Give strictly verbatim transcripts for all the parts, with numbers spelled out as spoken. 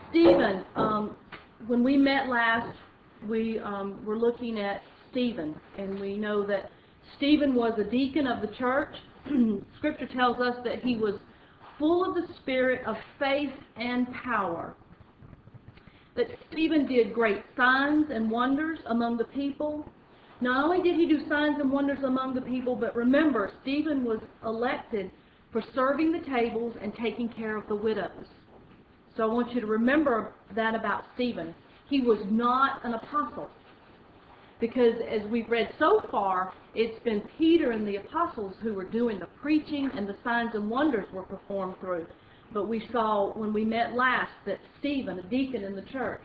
Stephen, um, when we met last, we um, were looking at Stephen, and we know that Stephen was a deacon of the church. Scripture tells us that he was full of the spirit of faith and power. That Stephen did great signs and wonders among the people. Not only did he do signs and wonders among the people, but remember, Stephen was elected for serving the tables and taking care of the widows. So I want you to remember that about Stephen. He was not an apostle. Because as we've read so far, it's been Peter and the apostles who were doing the preaching, and the signs and wonders were performed through. But we saw when we met last that Stephen, a deacon in the church,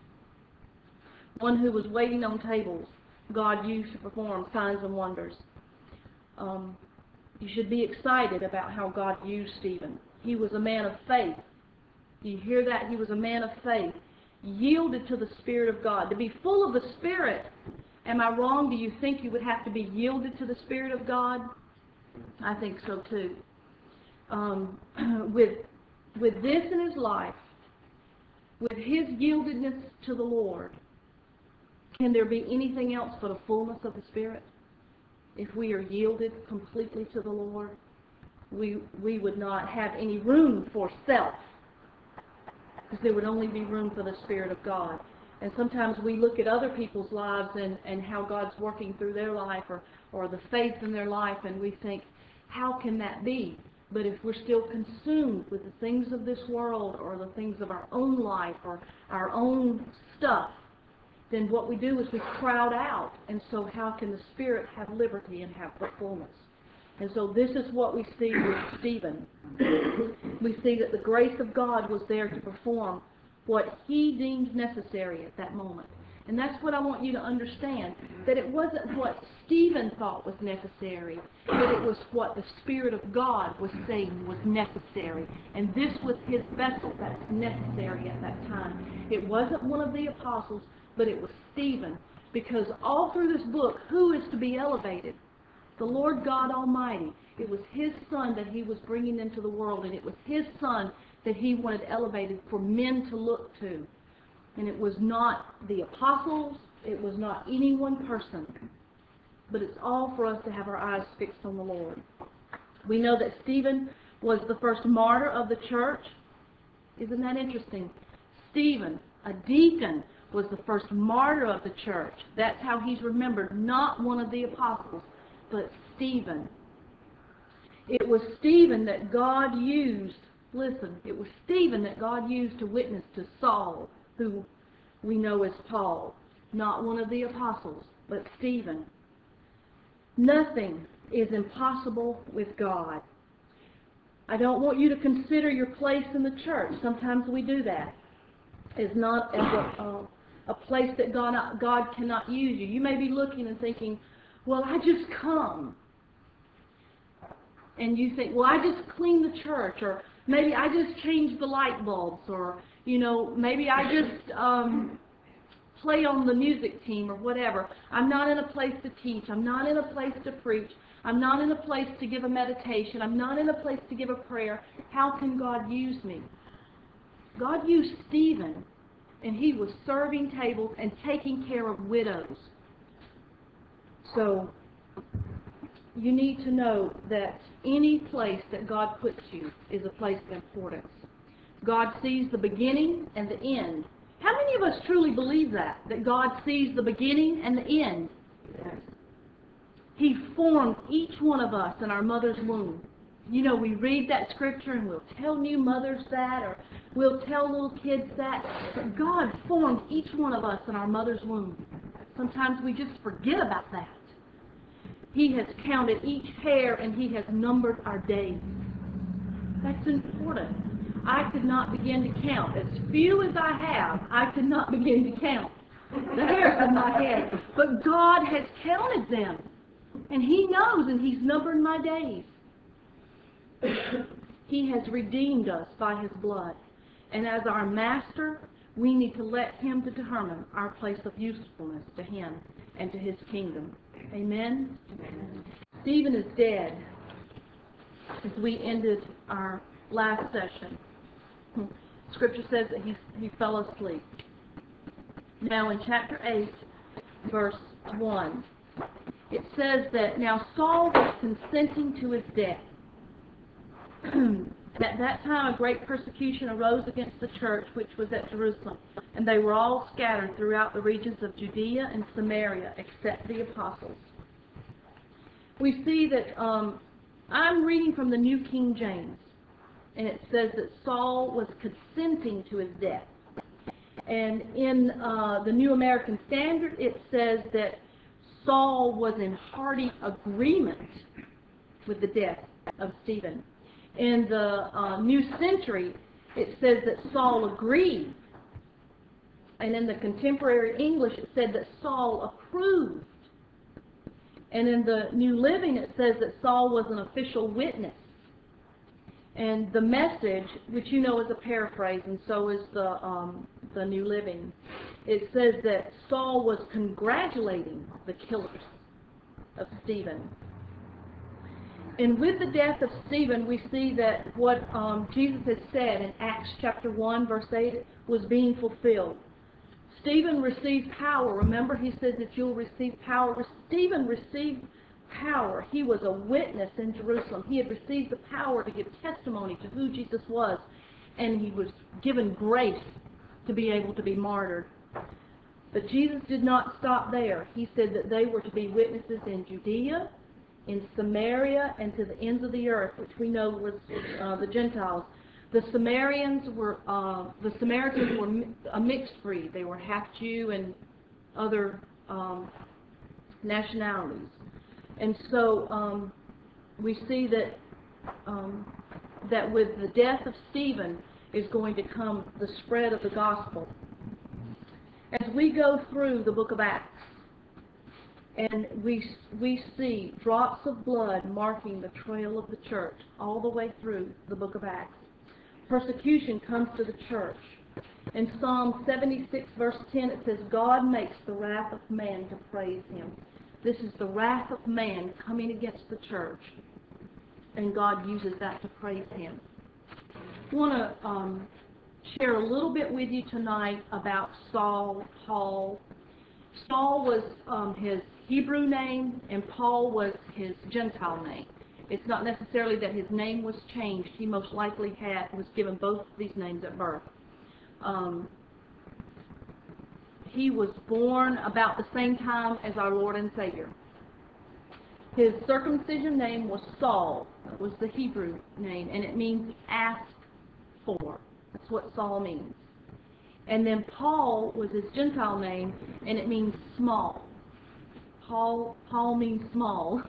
one who was waiting on tables, God used to perform signs and wonders. Um, you should be excited about how God used Stephen. He was a man of faith. You hear that? He was a man of faith, yielded to the Spirit of God. To be full of the Spirit, am I wrong? Do you think you would have to be yielded to the Spirit of God? I think so too. Um, with, with this in his life, with his yieldedness to the Lord, can there be anything else but a fullness of the Spirit? If we are yielded completely to the Lord, we, we would not have any room for self, because there would only be room for the Spirit of God. And sometimes we look at other people's lives and, and how God's working through their life, or, or the faith in their life, and we think, how can that be? But if we're still consumed with the things of this world, or the things of our own life, or our own stuff, then what we do is we crowd out. And so how can the Spirit have liberty and have the fullness? And so this is what we see with Stephen. We see that the grace of God was there to perform what he deemed necessary at that moment. And that's what I want you to understand, that it wasn't what Stephen thought was necessary, but it was what the Spirit of God was saying was necessary. And this was his vessel that's necessary at that time. It wasn't one of the apostles, but it was Stephen. Because all through this book, who is to be elevated? The Lord God Almighty. It was his Son that he was bringing into the world, and it was his Son that he wanted elevated for men to look to. And it was not the apostles, it was not any one person, but it's all for us to have our eyes fixed on the Lord. We know that Stephen was the first martyr of the church. Isn't that interesting? Stephen, a deacon, was the first martyr of the church. That's how he's remembered, not one of the apostles, but Stephen. It was Stephen that God used, listen, it was Stephen that God used to witness to Saul, who we know as Paul, not one of the apostles, but Stephen. Nothing is impossible with God. I don't want you to consider your place in the church. Sometimes we do that. It's not as a, a, a place that God, God cannot use you. You may be looking and thinking, well, I just come. And you think, well, I just clean the church, or maybe I just change the light bulbs, or, you know, maybe I just um, play on the music team or whatever. I'm not in a place to teach. I'm not in a place to preach. I'm not in a place to give a meditation. I'm not in a place to give a prayer. How can God use me? God used Stephen, and he was serving tables and taking care of widows. So you need to know that any place that God puts you is a place of importance. God sees the beginning and the end. How many of us truly believe that? That God sees the beginning and the end? Yes. He formed each one of us in our mother's womb. You know, we read that scripture and we'll tell new mothers that, or we'll tell little kids that. But God formed each one of us in our mother's womb. Sometimes we just forget about that. He has counted each hair, and he has numbered our days. That's important. I could not begin to count. As few as I have, I could not begin to count the hairs of my head. But God has counted them. And he knows, and he's numbered my days. He has redeemed us by his blood. And as our master, we need to let him determine our place of usefulness to him and to his kingdom. Amen? Amen. Stephen is dead, as we ended our last session. Scripture says that he, he fell asleep. Now in chapter eight, verse one, it says that now Saul was consenting to his death. At that time a great persecution arose against the church which was at Jerusalem, and they were all scattered throughout the regions of Judea and Samaria, except the apostles. We see that, um, I'm reading from the New King James, and it says that Saul was consenting to his death. And in uh, the New American Standard, it says that Saul was in hearty agreement with the death of Stephen. In the uh, New Century, it says that Saul agreed. And in the Contemporary English, it said that Saul approved. And in the New Living, it says that Saul was an official witness. And the Message, which you know is a paraphrase, and so is the, um, the New Living, it says that Saul was congratulating the killers of Stephen. And with the death of Stephen, we see that what um, Jesus had said in Acts chapter one, verse eight, was being fulfilled. Stephen received power. Remember, he said that you'll receive power. Stephen received power. He was a witness in Jerusalem. He had received the power to give testimony to who Jesus was, and he was given grace to be able to be martyred. But Jesus did not stop there. He said that they were to be witnesses in Judea, in Samaria, and to the ends of the earth, which we know was uh, the Gentiles. The Samaritans were, uh, the Samaritans were mi a mixed breed. They were half Jew and other um, nationalities. And so um, we see that um, that with the death of Stephen is going to come the spread of the gospel. As we go through the book of Acts, and we we see drops of blood marking the trail of the church all the way through the book of Acts. Persecution comes to the church. In Psalm seventy-six, verse ten, it says, God makes the wrath of man to praise him. This is the wrath of man coming against the church, and God uses that to praise him. I want to um, share a little bit with you tonight about Saul, Paul. Saul was um, his Hebrew name, and Paul was his Gentile name. It's not necessarily that his name was changed. He most likely had was given both these names at birth. Um, he was born about the same time as our Lord and Savior. His circumcision name was Saul. That was the Hebrew name, and it means asked for. That's what Saul means. And then Paul was his Gentile name, and it means small. Paul, Paul means small.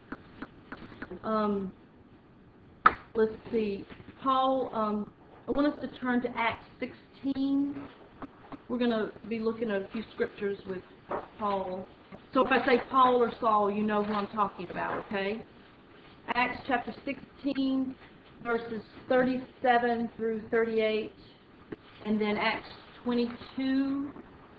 Um, let's see. Paul, um, I want us to turn to Acts sixteen. We're going to be looking at a few scriptures with Paul. So if I say Paul or Saul, you know who I'm talking about, okay? Acts chapter sixteen, verses thirty-seven through thirty-eight, and then Acts twenty-two,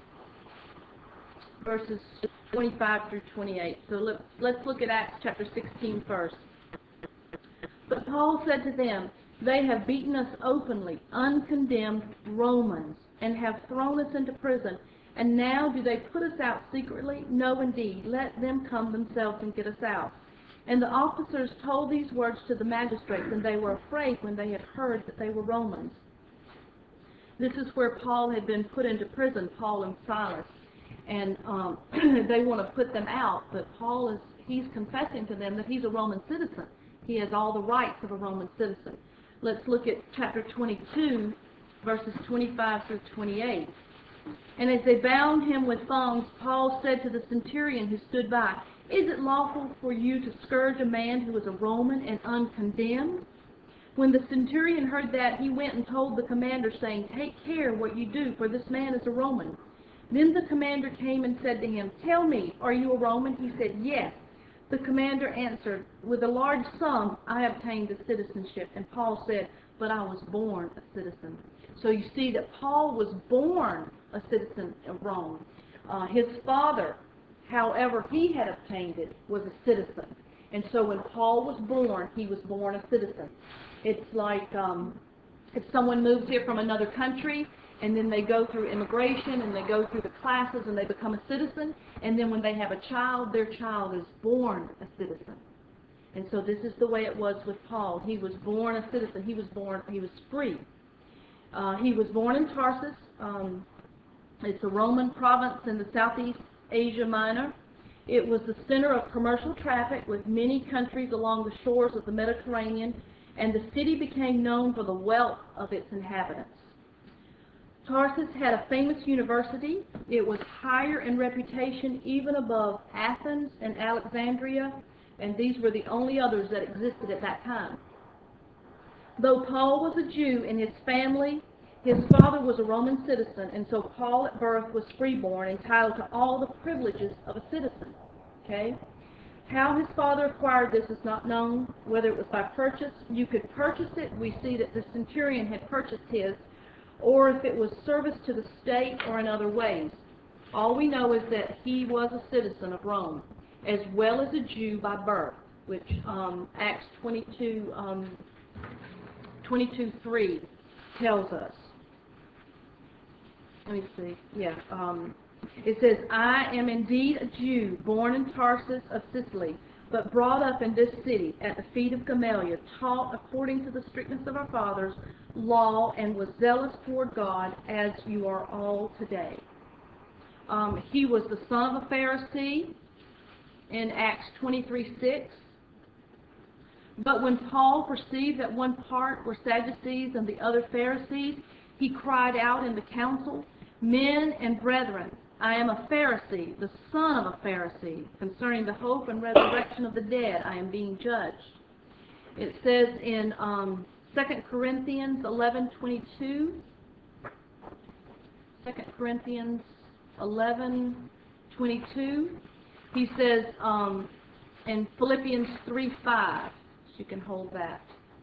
verses twenty-five through twenty-eight. So let's, let's look at Acts chapter sixteen first. But Paul said to them, they have beaten us openly, uncondemned Romans, and have thrown us into prison. And now do they put us out secretly? No, indeed. Let them come themselves and get us out. And the officers told these words to the magistrates, and they were afraid when they had heard that they were Romans. This is where Paul had been put into prison, Paul and Silas. And um, they want to put them out, but Paul is, he's confessing to them that he's a Roman citizen. He has all the rights of a Roman citizen. Let's look at chapter twenty-two, verses twenty-five through twenty-eight. And as they bound him with thongs, Paul said to the centurion who stood by, is it lawful for you to scourge a man who is a Roman and uncondemned? When the centurion heard that, he went and told the commander, saying, take care what you do, for this man is a Roman. Then the commander came and said to him, tell me, are you a Roman? He said, yes. The commander answered, with a large sum I obtained the citizenship. And Paul said, but I was born a citizen. So you see that Paul was born a citizen of Rome. Uh, his father, however he had obtained it, was a citizen. And so when Paul was born, he was born a citizen. It's like um, If someone moves here from another country, and then they go through immigration, and they go through the classes, and they become a citizen, and then when they have a child, their child is born a citizen. And so this is the way it was with Paul. He was born a citizen. He was born, he was free. Uh, he was born in Tarsus. Um, it's a Roman province in the Southeast Asia Minor. It was the center of commercial traffic with many countries along the shores of the Mediterranean, and the city became known for the wealth of its inhabitants. Tarsus had a famous university. It was higher in reputation even above Athens and Alexandria, and these were the only others that existed at that time. Though Paul was a Jew in his family, his father was a Roman citizen, and so Paul at birth was freeborn, entitled to all the privileges of a citizen. Okay? How his father acquired this is not known, whether it was by purchase. You could purchase it. We see that the centurion had purchased his, or if it was service to the state or in other ways. All we know is that he was a citizen of Rome, as well as a Jew by birth, which um, Acts twenty-two, um, twenty-two three tells us. Let me see. Yeah. Um, it says, I am indeed a Jew, born in Tarsus of Sicily, but brought up in this city at the feet of Gamaliel, taught according to the strictness of our fathers' law, and was zealous toward God, as you are all today. Um, he was the son of a Pharisee in Acts twenty-three six. But when Paul perceived that one part were Sadducees and the other Pharisees, he cried out in the council, Men and brethren, I am a Pharisee, the son of a Pharisee. Concerning the hope and resurrection of the dead, I am being judged. It says in um, Second Corinthians eleven twenty-two, Second Corinthians eleven twenty-two, he says um, in Philippians three five, you can hold that.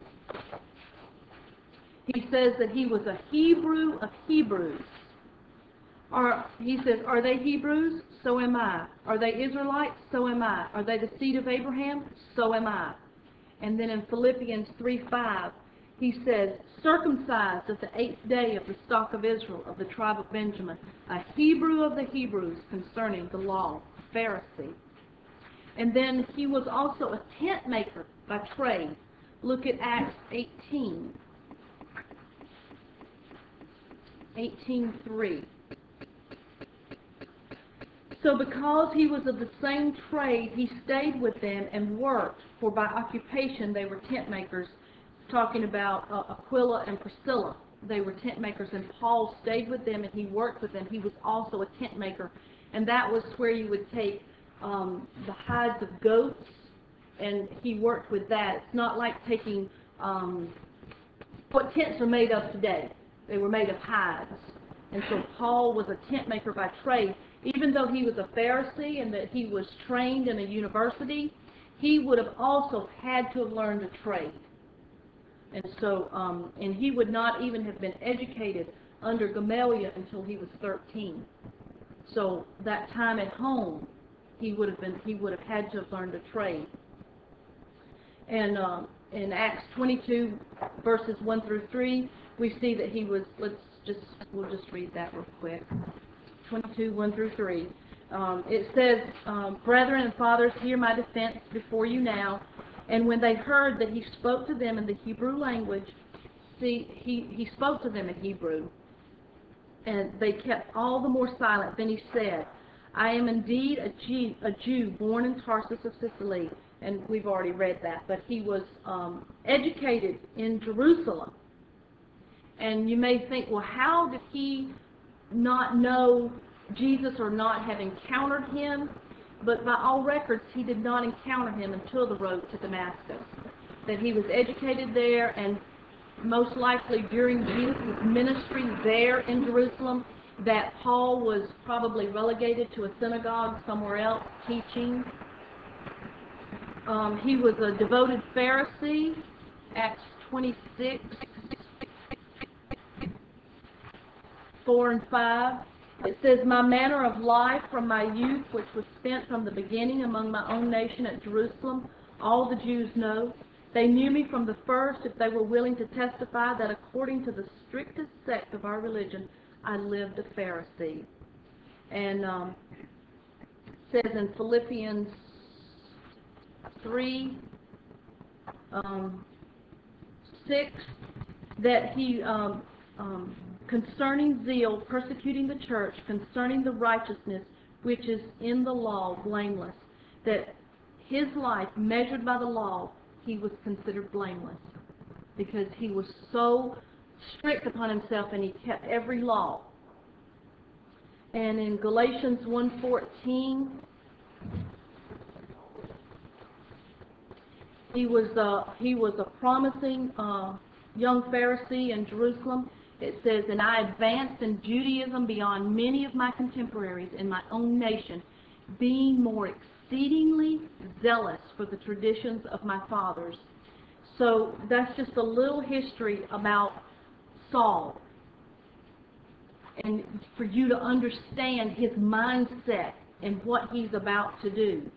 He says that he was a Hebrew of Hebrews. Or he says, are they Hebrews? So am I. Are they Israelites? So am I. Are they the seed of Abraham? So am I. And then in Philippians three five, he says, circumcised at the eighth day of the stock of Israel, of the tribe of Benjamin, a Hebrew of the Hebrews concerning the law, Pharisee. And then he was also a tent maker by trade. Look at Acts eighteen. eighteen three. So because he was of the same trade, he stayed with them and worked, for by occupation they were tent makers, talking about uh, Aquila and Priscilla. They were tent makers, and Paul stayed with them and he worked with them. He was also a tent maker, and that was where you would take um, the hides of goats, and he worked with that. It's not like taking um, what tents are made of today. They were made of hides. And so Paul was a tent maker by trade. Even though he was a Pharisee and that he was trained in a university, he would have also had to have learned a trade. And so, um, and he would not even have been educated under Gamaliel until he was thirteen. So that time at home, he would have been, he would have had to have learned a trade. And um, in Acts twenty-two, verses one through three, we see that he was, let's just, we'll just read that real quick. twenty-two, one through three. Um, it says, um, Brethren and fathers, hear my defense before you now. And when they heard that he spoke to them in the Hebrew language, see, he, he spoke to them in Hebrew, and they kept all the more silent. Then he said, I am indeed a Jew, a Jew born in Tarsus of Sicily. And we've already read that, but he was um, educated in Jerusalem. And you may think, well, how did he not know Jesus or not have encountered him? But by all records, he did not encounter him until the road to Damascus. That he was educated there, and most likely during Jesus' ministry there in Jerusalem, that Paul was probably relegated to a synagogue somewhere else teaching. Um, he was a devoted Pharisee, Acts twenty-six, four and five. It says, my manner of life from my youth, which was spent from the beginning among my own nation at Jerusalem, all the Jews know, They knew me from the first if they were willing to testify that according to the strictest sect of our religion, I lived a Pharisee. And um, it says in Philippians three, um, six, that he, um, um, concerning zeal, persecuting the church, concerning the righteousness which is in the law, blameless, that his life, measured by the law, he was considered blameless, because he was so strict upon himself and he kept every law. And in Galatians one fourteen, he was uh, he was a promising uh, young Pharisee in Jerusalem. It says, and I advanced in Judaism beyond many of my contemporaries in my own nation, being more exceedingly zealous for the traditions of my fathers. So that's just a little history about Saul, and for you to understand his mindset and what he's about to do.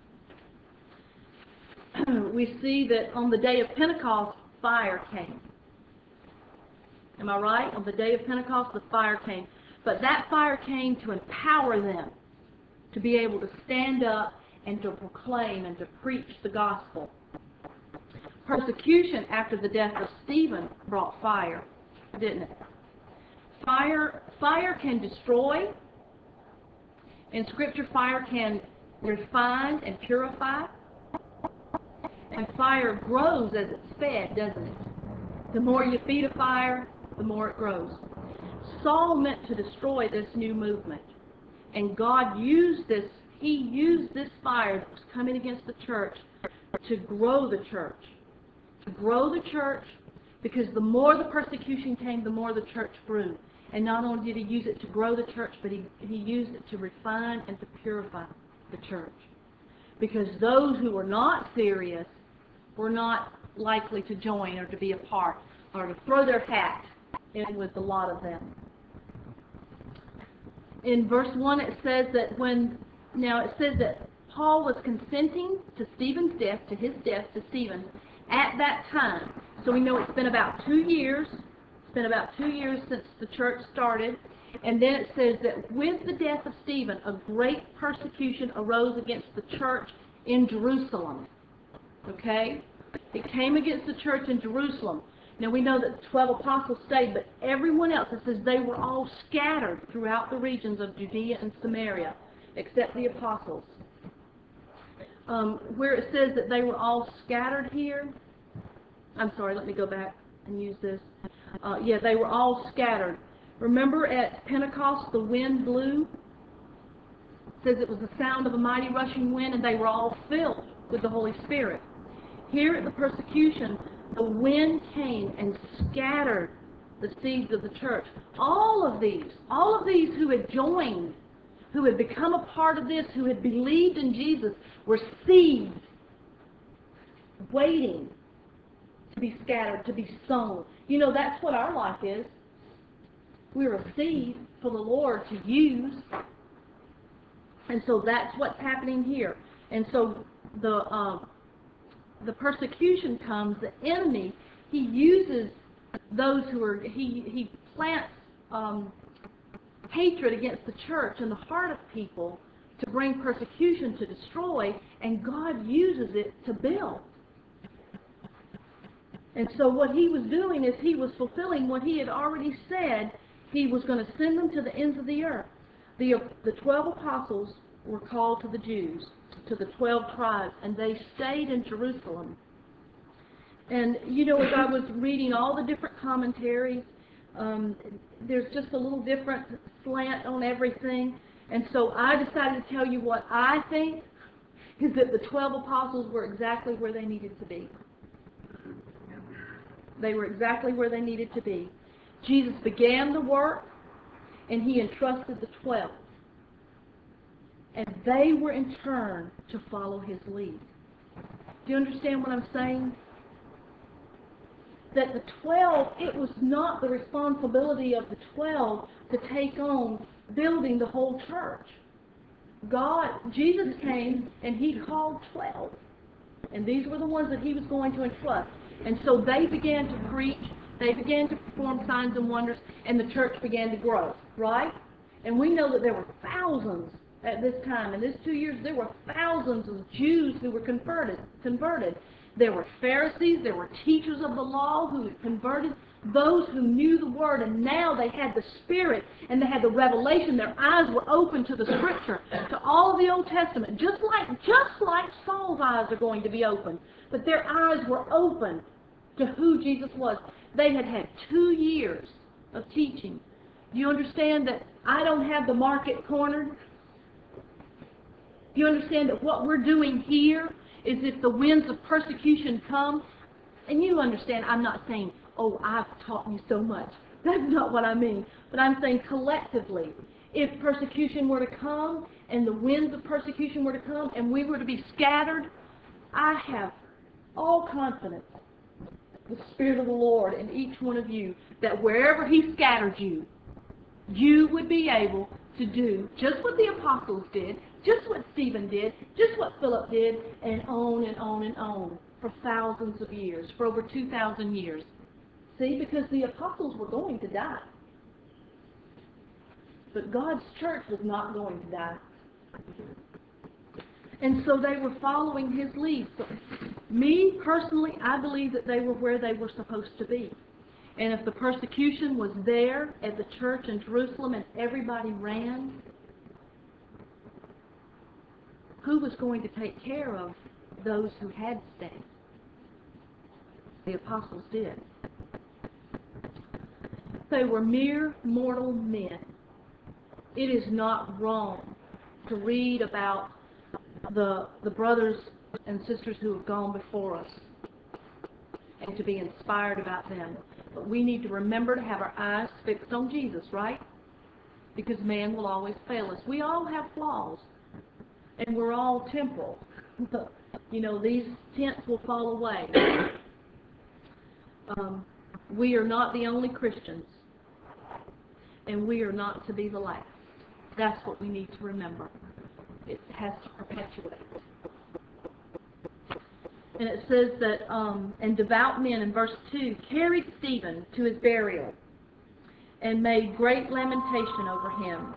We see that on the day of Pentecost, fire came. Am I right? On the day of Pentecost, the fire came. But that fire came to empower them to be able to stand up and to proclaim and to preach the gospel. Persecution after the death of Stephen brought fire, didn't it? Fire, fire can destroy. In Scripture, fire can refine and purify. And fire grows as it's fed, doesn't it? The more you feed a fire, the more it grows. Saul meant to destroy this new movement. And God used this, he used this fire that was coming against the church to grow the church. To grow the church, because the more the persecution came, the more the church grew. And not only did he use it to grow the church, but he, he used it to refine and to purify the church. Because those who were not serious were not likely to join or to be a part or to throw their hat in with a lot of them. In verse one it says that when, now it says that Paul was consenting to Stephen's death, to his death, to Stephen, at that time. So we know it's been about two years. It's been about two years since the church started. And then it says that with the death of Stephen, a great persecution arose against the church in Jerusalem. Okay? It came against the church in Jerusalem. Now we know that the twelve apostles stayed, but everyone else, it says they were all scattered throughout the regions of Judea and Samaria, except the apostles. Um, where it says that they were all scattered here, I'm sorry, let me go back and use this. Uh, yeah, they were all scattered. Remember at Pentecost the wind blew? It says it was the sound of a mighty rushing wind, and they were all filled with the Holy Spirit. Here at the persecution, the wind came and scattered the seeds of the church. All of these, all of these who had joined, who had become a part of this, who had believed in Jesus, were seeds waiting to be scattered, to be sown. You know, that's what our life is. We're a seed for the Lord to use. And so that's what's happening here. And so the um, the persecution comes, the enemy, he uses those who are, he, he plants um, hatred against the church in the heart of people to bring persecution, to destroy, and God uses it to build. And so what he was doing is he was fulfilling what he had already said. He was going to send them to the ends of the earth. The, the twelve apostles were called to the Jews, to the twelve tribes, and they stayed in Jerusalem. And, you know, as I was reading all the different commentaries, um, there's just a little different slant on everything. And so I decided to tell you what I think is that the twelve apostles were exactly where they needed to be. They were exactly where they needed to be. Jesus began the work, and he entrusted the twelve. And they were in turn to follow his lead. Do you understand what I'm saying? That the twelve, it was not the responsibility of the twelve to take on building the whole church. God, Jesus came and he called twelve. And these were the ones that he was going to entrust. And so they began to preach, they began to perform signs and wonders, and the church began to grow, right? And we know that there were thousands at this time. In these two years, there were thousands of Jews who were converted. converted. There were Pharisees, there were teachers of the law who had converted, those who knew the Word, and now they had the Spirit, and they had the revelation. Their eyes were open to the Scripture, to all of the Old Testament, just like, just like Saul's eyes are going to be open. But their eyes were open to who Jesus was. They had had two years of teaching. Do you understand that I don't have the market cornered? Do you understand that what we're doing here is if the winds of persecution come, and you understand, I'm not saying, oh, I've taught you so much. That's not what I mean. But I'm saying collectively, if persecution were to come, and the winds of persecution were to come, and we were to be scattered, I have all confidence, the Spirit of the Lord in each one of you, that wherever He scattered you, you would be able to do just what the apostles did, just what Stephen did, just what Philip did, and on and on and on for thousands of years, for over two thousand years. See, because the apostles were going to die. But God's church was not going to die. And so they were following His lead. So, me, personally, I believe that they were where they were supposed to be. And if the persecution was there at the church in Jerusalem and everybody ran, who was going to take care of those who had stayed? The apostles did. They were mere mortal men. It is not wrong to read about the, the brothers and sisters who have gone before us and to be inspired about them. But we need to remember to have our eyes fixed on Jesus, right? Because man will always fail us. We all have flaws, and we're all temporal. You know, these tents will fall away. Um, we are not the only Christians, and we are not to be the last. That's what we need to remember. It has to perpetuate. And it says that, um, and devout men, in verse two, carried Stephen to his burial and made great lamentation over him.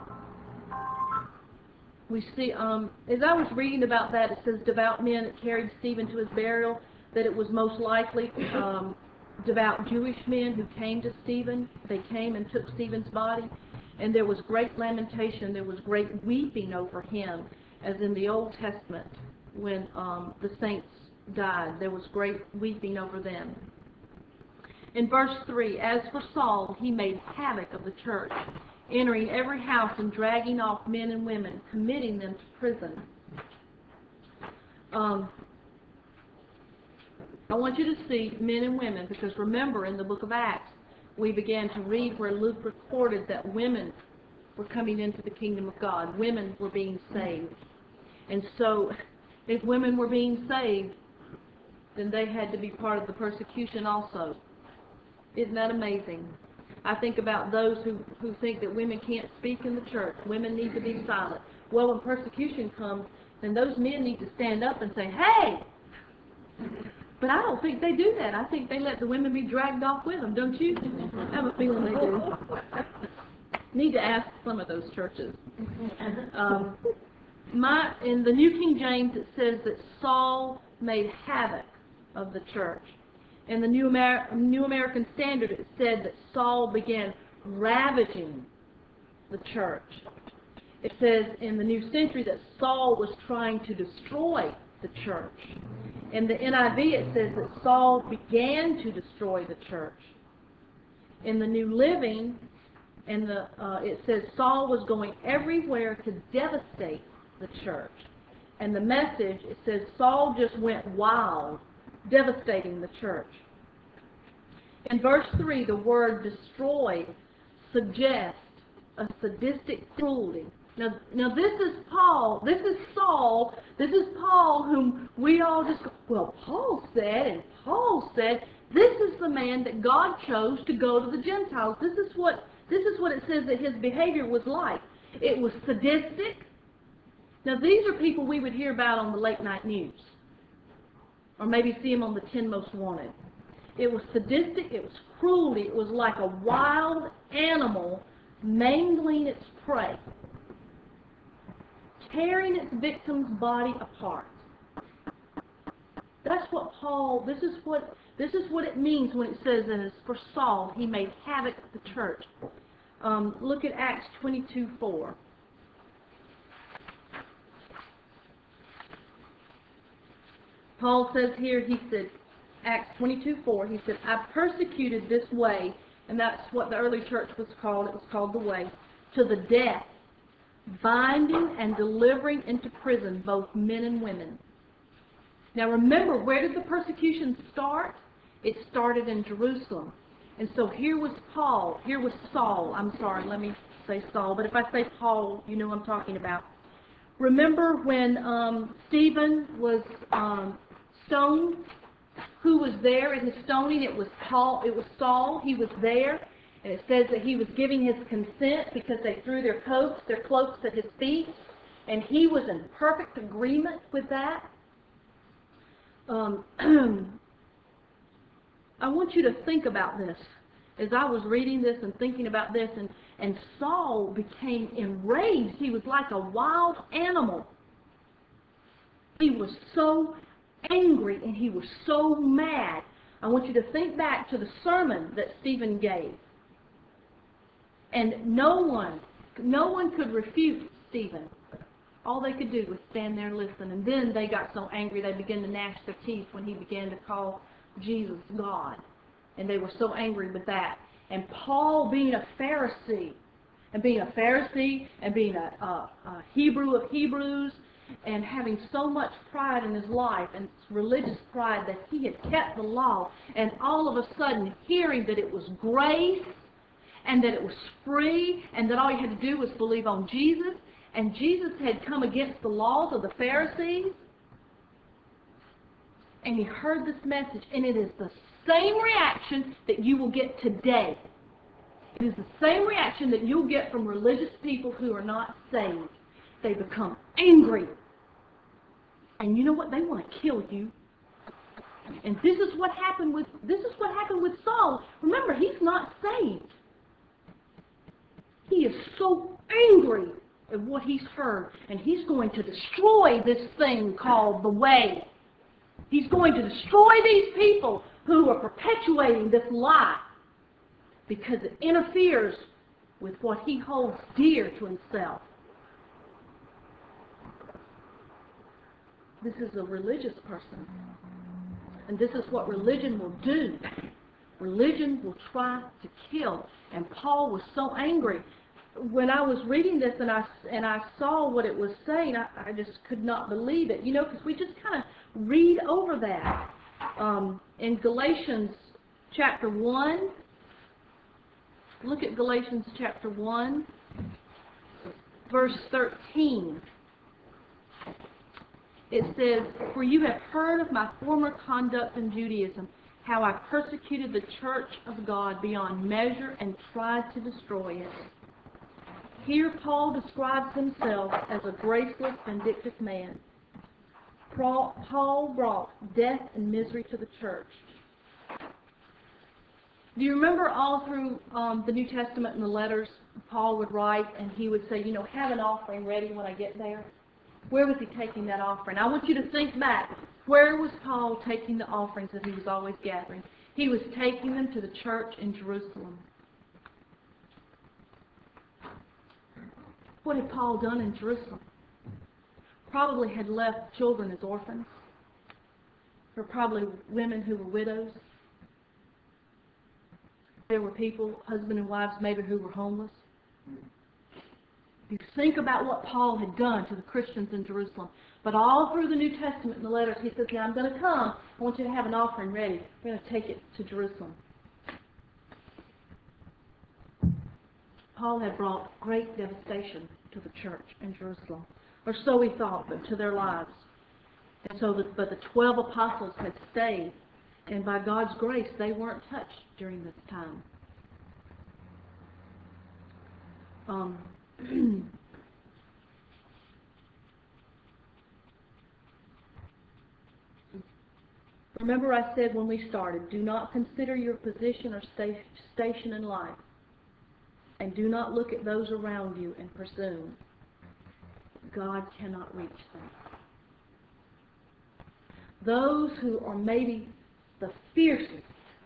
We see, um, as I was reading about that, it says devout men that carried Stephen to his burial, that it was most likely um, devout Jewish men who came to Stephen. They came and took Stephen's body, and there was great lamentation, there was great weeping over him, as in the Old Testament when um, the saints died. There was great weeping over them. In verse three, as for Saul, he made havoc of the church, entering every house and dragging off men and women, committing them to prison. Um, I want you to see men and women, because remember, in the book of Acts, we began to read where Luke recorded that women were coming into the kingdom of God. Women were being saved. And so, if women were being saved, then they had to be part of the persecution also. Isn't that amazing? I think about those who, who think that women can't speak in the church. Women need to be silent. Well, when persecution comes, then those men need to stand up and say, hey! But I don't think they do that. I think they let the women be dragged off with them, don't you? I have a feeling they do. Need to ask some of those churches. Um, my, in the New King James, it says that Saul made havoc of the church. In the New, Amer New American Standard, it said that Saul began ravaging the church. It says in the New Century that Saul was trying to destroy the church. In the N I V, it says that Saul began to destroy the church. In the New Living, and the, uh, it says Saul was going everywhere to devastate the church. And the Message, it says Saul just went wild, devastating the church. In verse three, the word destroyed suggests a sadistic cruelty. Now, now this is Paul, this is Saul, this is Paul whom we all just, well, Paul said, and Paul said, this is the man that God chose to go to the Gentiles. This is what, this is what it says that his behavior was like. It was sadistic. Now, these are people we would hear about on the late night news, or maybe see them on the ten Most Wanted. It was sadistic, it was cruelty, it was like a wild animal mangling its prey, tearing its victim's body apart. That's what Paul, this is what this is what it means when it says that as for Saul, he made havoc of the church. Um, look at Acts twenty-two four. Paul says here, he said, Acts twenty-two four, he said, I persecuted this way, and that's what the early church was called, it was called the way, to the death, binding and delivering into prison both men and women. Now remember, where did the persecution start? It started in Jerusalem. And so here was Paul, here was Saul, I'm sorry, let me say Saul, but if I say Paul, you know what I'm talking about. Remember when um, Stephen was um, stoned? Who was there at his stoning? It was Paul, it was Saul, he was there. And it says that he was giving his consent because they threw their coats, their cloaks at his feet. And he was in perfect agreement with that. Um, I want you to think about this. As I was reading this and thinking about this, and, and Saul became enraged. He was like a wild animal. He was so angry and he was so mad. I want you to think back to the sermon that Stephen gave. And no one, no one could refute Stephen. All they could do was stand there and listen. And then they got so angry they began to gnash their teeth when he began to call Jesus God. And they were so angry with that. And Paul, being a Pharisee, and being a Pharisee, and being a, a, a Hebrew of Hebrews, and having so much pride in his life, and religious pride that he had kept the law, and all of a sudden hearing that it was grace, and that it was free, and that all you had to do was believe on Jesus, and Jesus had come against the laws of the Pharisees, and he heard this message, and it is the same reaction that you will get today. It is the same reaction that you'll get from religious people who are not saved. They become angry. And you know what? They want to kill you. And this is what happened with this is what happened with Saul. Remember, he's not saved. He is so angry at what he's heard, and he's going to destroy this thing called the way. He's going to destroy these people who are perpetuating this lie because it interferes with what he holds dear to himself. This is a religious person. And this is what religion will do. Religion will try to kill. And Paul was so angry. When I was reading this and I, and I saw what it was saying, I, I just could not believe it. You know, because we just kind of read over that. Um, in Galatians chapter one, look at Galatians chapter one, verse thirteen. It says, for you have heard of my former conduct in Judaism, how I persecuted the church of God beyond measure and tried to destroy it. Here Paul describes himself as a graceless, vindictive man. Paul brought death and misery to the church. Do you remember all through um, the New Testament and the letters, Paul would write and he would say, you know, have an offering ready when I get there? Where was he taking that offering? I want you to think back. Where was Paul taking the offerings that he was always gathering? He was taking them to the church in Jerusalem. What had Paul done in Jerusalem? Probably had left children as orphans. There were probably women who were widows. There were people, husband and wives maybe, who were homeless. You think about what Paul had done to the Christians in Jerusalem. But all through the New Testament and the letters, he says, now I'm going to come. I want you to have an offering ready. We're going to take it to Jerusalem. Paul had brought great devastation to the church in Jerusalem. Or so he thought, but to their lives. And so, the, but the twelve apostles had stayed. And by God's grace, they weren't touched during this time. Um... Remember I said when we started, do not consider your position or sta station in life, and do not look at those around you and presume. God cannot reach them. Those who are maybe the fiercest,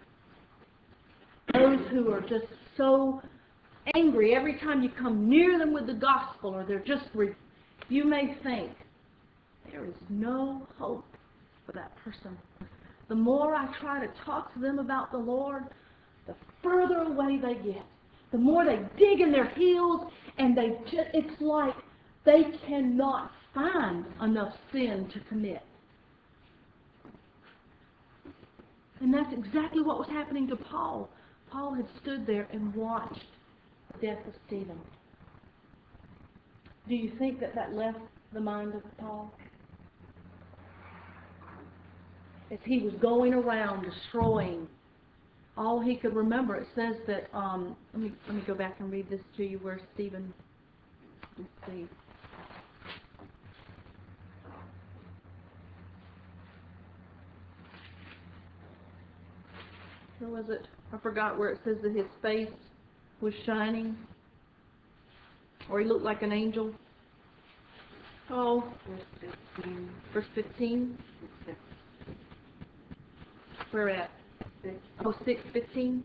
those who are just so angry every time you come near them with the gospel, or they're just, re you may think, there is no hope for that person. The more I try to talk to them about the Lord, the further away they get. The more they dig in their heels, and they just, it's like they cannot find enough sin to commit. And that's exactly what was happening to Paul. Paul had stood there and watched the death of Stephen. Do you think that that left the mind of Paul? As he was going around destroying all he could remember, it says that, um, let me, let me go back and read this to you where Stephen, let's see. Where was it? I forgot where it says that his face was shining, or he looked like an angel. Oh, verse fifteen. Verse fifteen? Where at? Oh, six fifteen.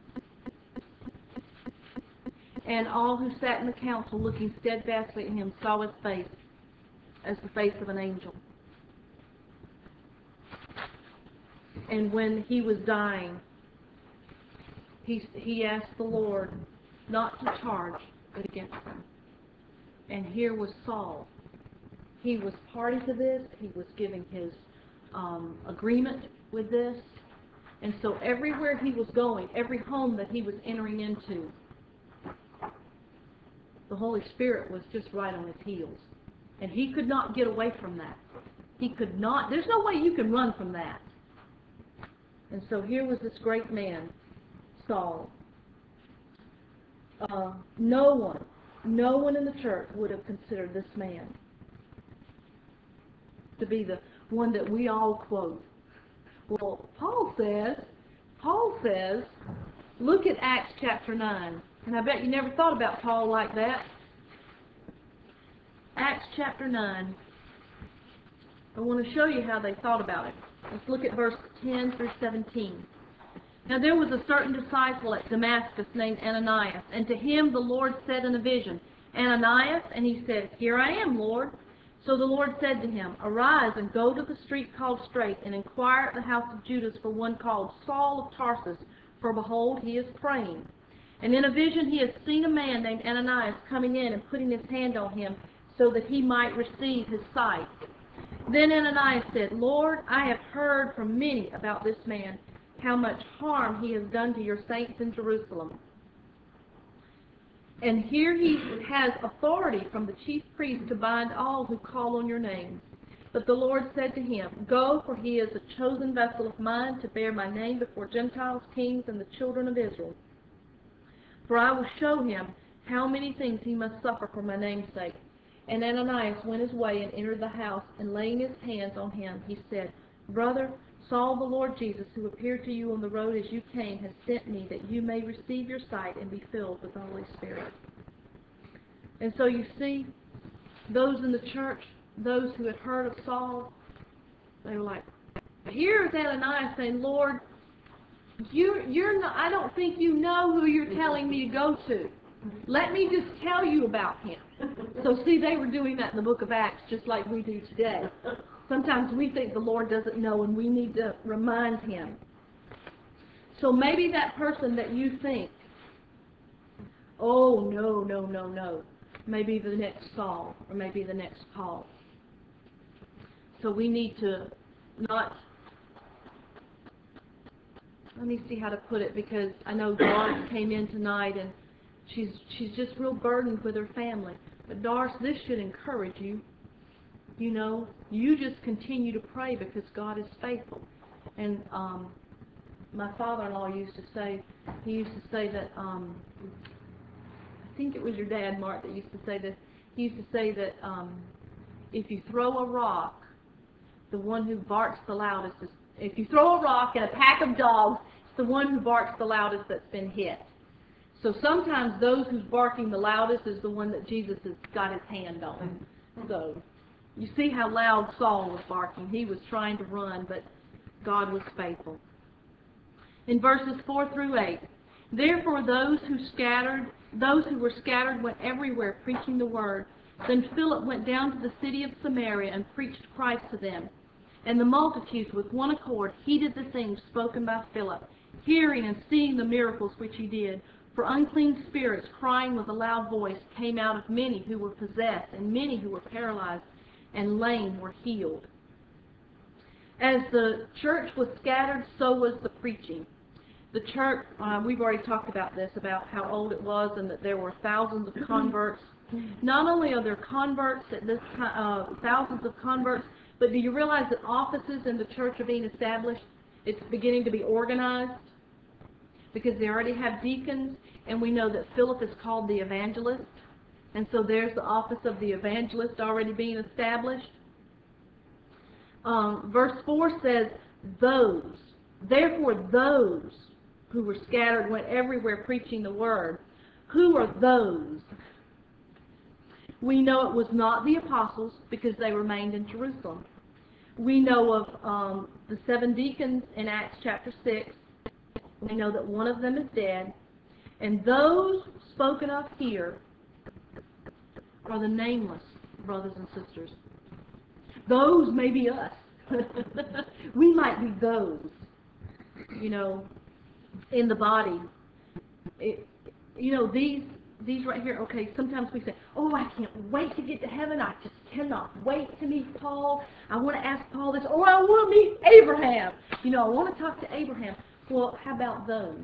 And all who sat in the council, looking steadfastly at him, saw his face as the face of an angel. And when he was dying, he, he asked the Lord not to charge it against him. And here was Saul. He was party to this. He was giving his um, agreement with this. And so everywhere he was going, every home that he was entering into, the Holy Spirit was just right on his heels. And he could not get away from that. He could not. There's no way you can run from that. And so here was this great man, Saul. Uh, no one, no one in the church would have considered this man to be the one that we all quote. Well, Paul says, Paul says, look at Acts chapter nine. And I bet you never thought about Paul like that. Acts chapter nine. I want to show you how they thought about it. Let's look at verse ten through seventeen. Now there was a certain disciple at Damascus named Ananias, and to him the Lord said in a vision, Ananias, and he said, Here I am, Lord. So the Lord said to him, Arise and go to the street called Straight, and inquire at the house of Judas for one called Saul of Tarsus, for behold, he is praying. And in a vision he has seen a man named Ananias coming in and putting his hand on him, so that he might receive his sight. Then Ananias said, Lord, I have heard from many about this man, how much harm he has done to your saints in Jerusalem. And here he has authority from the chief priest to bind all who call on your name. But the Lord said to him, Go, for he is a chosen vessel of mine to bear my name before Gentiles, kings, and the children of Israel. For I will show him how many things he must suffer for my name's sake. And Ananias went his way and entered the house, and laying his hands on him, he said, Brother, Saul, the Lord Jesus, who appeared to you on the road as you came, has sent me that you may receive your sight and be filled with the Holy Spirit. And so you see, those in the church, those who had heard of Saul, they were like, here's Ananias saying, Lord, you, you're not, I don't think you know who you're telling me to go to. Let me just tell you about him. So see, they were doing that in the book of Acts just like we do today. Sometimes we think the Lord doesn't know and we need to remind him. So maybe that person that you think, oh, no, no, no, no, maybe the next Saul or maybe the next Paul. So we need to not, let me see how to put it, because I know Doris came in tonight and she's, she's just real burdened with her family. But Doris, this should encourage you. You know, you just continue to pray because God is faithful. And um, my father-in-law used to say, he used to say that, um, I think it was your dad, Mark, that used to say this. He used to say that um, if you throw a rock, the one who barks the loudest is, if you throw a rock at a pack of dogs, it's the one who barks the loudest that's been hit. So sometimes those who's barking the loudest is the one that Jesus has got his hand on. So you see how loud Saul was barking. He was trying to run, but God was faithful. In verses four through eight, therefore those who scattered, those who were scattered went everywhere preaching the word. Then Philip went down to the city of Samaria and preached Christ to them. And the multitudes with one accord heeded the things spoken by Philip, hearing and seeing the miracles which he did. For unclean spirits, crying with a loud voice, came out of many who were possessed, and many who were paralyzed and lame were healed. As the church was scattered, so was the preaching. The church, uh, we've already talked about this, about how old it was and that there were thousands of converts. Not only are there converts at this time, uh, thousands of converts, but do you realize that offices in the church are being established? It's beginning to be organized because they already have deacons, and we know that Philip is called the evangelist, and so there's the office of the evangelist already being established. Um, verse four says, those, therefore those who were scattered went everywhere preaching the word. Who are those? We know it was not the apostles because they remained in Jerusalem. We know of um, the seven deacons in Acts chapter six. We know that one of them is dead. And those spoken of here are the nameless brothers and sisters. Those may be us. We might be those, you know, in the body. It, you know, these these right here, okay, sometimes we say, oh, I can't wait to get to heaven. I just cannot wait to meet Paul. I want to ask Paul this. Oh, I want to meet Abraham. You know, I want to talk to Abraham. Well, how about those?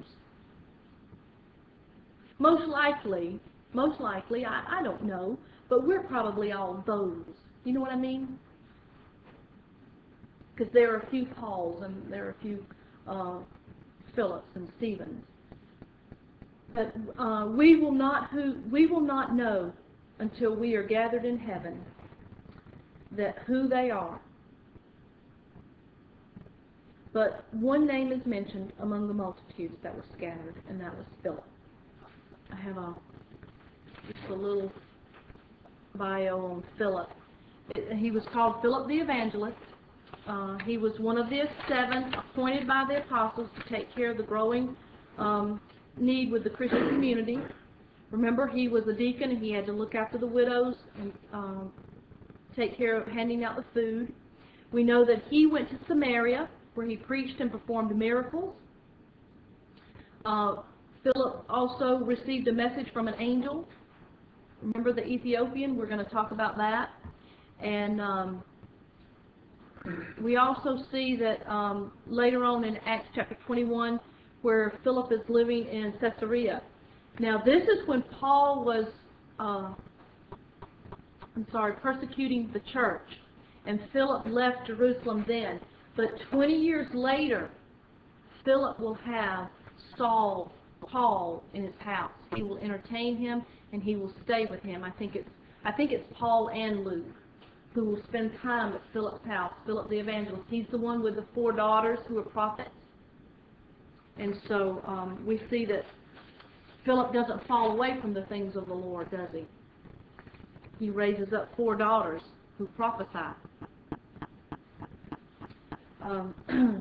Most likely, most likely, I, I don't know, but we're probably all those. You know what I mean? Because there are a few Pauls and there are a few uh, Philips and Stephens. But uh, we will not who we will not know until we are gathered in heaven that who they are. But one name is mentioned among the multitudes that were scattered, and that was Philip. I have a just a little bio on Philip. It, he was called Philip the Evangelist. Uh, he was one of the seven appointed by the apostles to take care of the growing um, need with the Christian community. Remember, he was a deacon and he had to look after the widows and um, take care of handing out the food. We know that he went to Samaria where he preached and performed miracles. Uh, Philip also received a message from an angel. Remember the Ethiopian? We're going to talk about that. And um, we also see that um, later on in Acts chapter twenty-one, where Philip is living in Caesarea. Now, this is when Paul was, uh, I'm sorry, persecuting the church, and Philip left Jerusalem then. But twenty years later, Philip will have Saul, Paul, in his house. He will entertain him, and he will stay with him. I think it's, I think it's Paul and Luke who will spend time at Philip's house. Philip the Evangelist. He's the one with the four daughters who are prophets. And so um, we see that Philip doesn't fall away from the things of the Lord, does he? He raises up four daughters who prophesy. Um,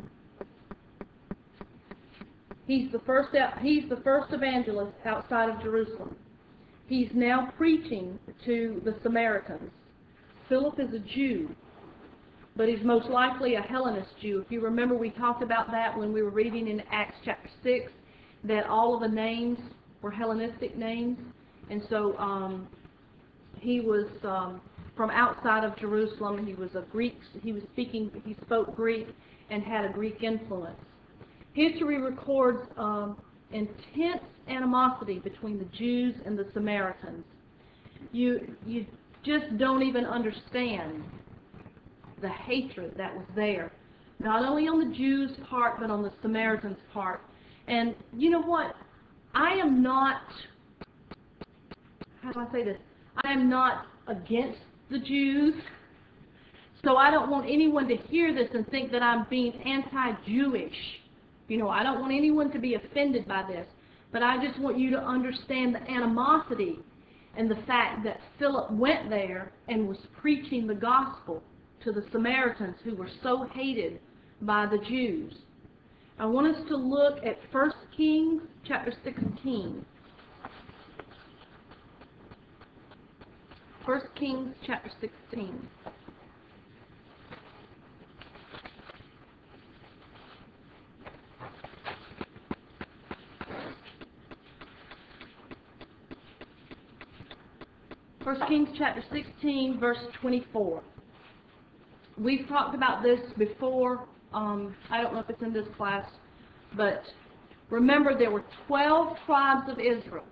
he's the first. He's the first evangelist outside of Jerusalem. He's now preaching to the Samaritans. Philip is a Jew, but he's most likely a Hellenist Jew. If you remember, we talked about that when we were reading in Acts chapter six, that all of the names were Hellenistic names. And so um, he was um, from outside of Jerusalem. He was a Greek. He was speaking, he spoke Greek and had a Greek influence. History records um, intense animosity between the Jews and the Samaritans. You, you just don't even understand the hatred that was there, not only on the Jews' part, but on the Samaritans' part. And you know what? I am not, how do I say this? I am not against the Jews, So I don't want anyone to hear this and think that I'm being anti-Jewish. You know, I don't want anyone to be offended by this. But I just want you to understand the animosity and the fact that Philip went there and was preaching the gospel to the Samaritans who were so hated by the Jews. I want us to look at First Kings chapter sixteen. First Kings chapter sixteen. First Kings chapter sixteen, verse twenty-four. We've talked about this before. Um, I don't know if it's in this class, but remember there were twelve tribes of Israel.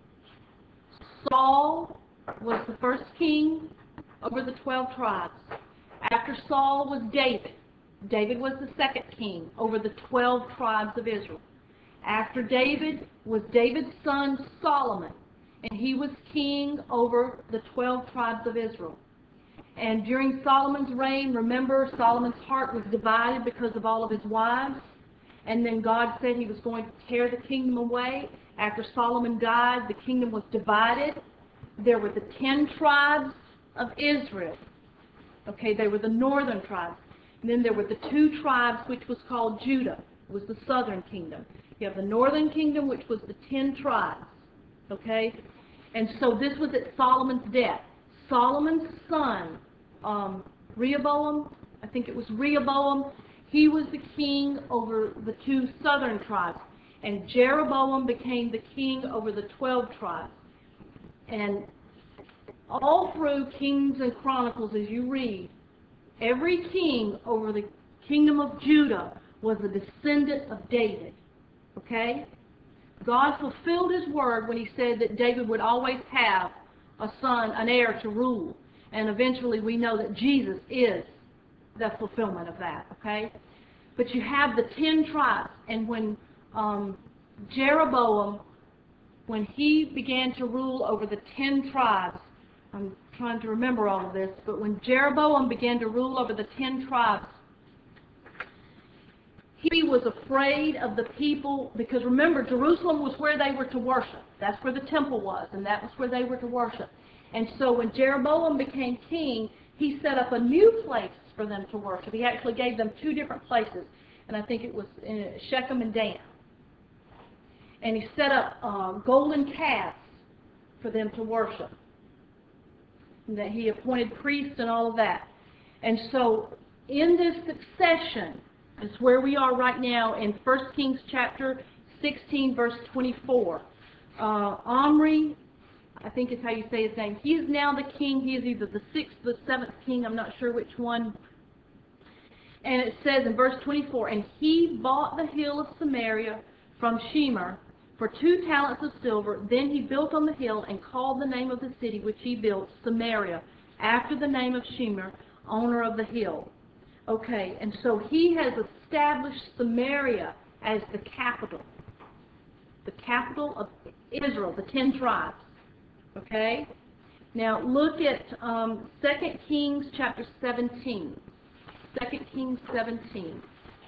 Saul was the first king over the twelve tribes. After Saul was David. David was the second king over the twelve tribes of Israel. After David was David's son Solomon, and he was king over the twelve tribes of Israel. And during Solomon's reign, remember, Solomon's heart was divided because of all of his wives. And then God said he was going to tear the kingdom away. After Solomon died, the kingdom was divided. There were the ten tribes of Israel. Okay, they were the northern tribes. And then there were the two tribes which was called Judah. It was the southern kingdom. You have the northern kingdom, which was the ten tribes. Okay? And so this was at Solomon's death. Solomon's son, um, Rehoboam, I think it was Rehoboam, he was the king over the two southern tribes. And Jeroboam became the king over the twelve tribes. And all through Kings and Chronicles, as you read, every king over the kingdom of Judah was a descendant of David. Okay? God fulfilled his word when he said that David would always have a son, an heir to rule. And eventually we know that Jesus is the fulfillment of that, okay? But you have the ten tribes, and when um, Jeroboam, when he began to rule over the ten tribes, I'm trying to remember all of this, but when Jeroboam began to rule over the ten tribes, he was afraid of the people, because remember, Jerusalem was where they were to worship. That's where the temple was, and that was where they were to worship. And so when Jeroboam became king, he set up a new place for them to worship. He actually gave them two different places, and I think it was in Shechem and Dan. And he set up uh, golden calves for them to worship. And that he appointed priests and all of that. And so in this succession, is where we are right now in First Kings chapter sixteen, verse twenty-four. Uh, Omri, I think is how you say his name, he is now the king. He is either the sixth or the seventh king. I'm not sure which one. And it says in verse twenty-four, and he bought the hill of Samaria from Shemer for two talents of silver. Then he built on the hill and called the name of the city which he built Samaria, after the name of Shemer, owner of the hill. Okay, and so he has established Samaria as the capital. The capital of Israel, the ten tribes. Okay? Now look at um, Second Kings chapter seventeen. Second Kings seventeen.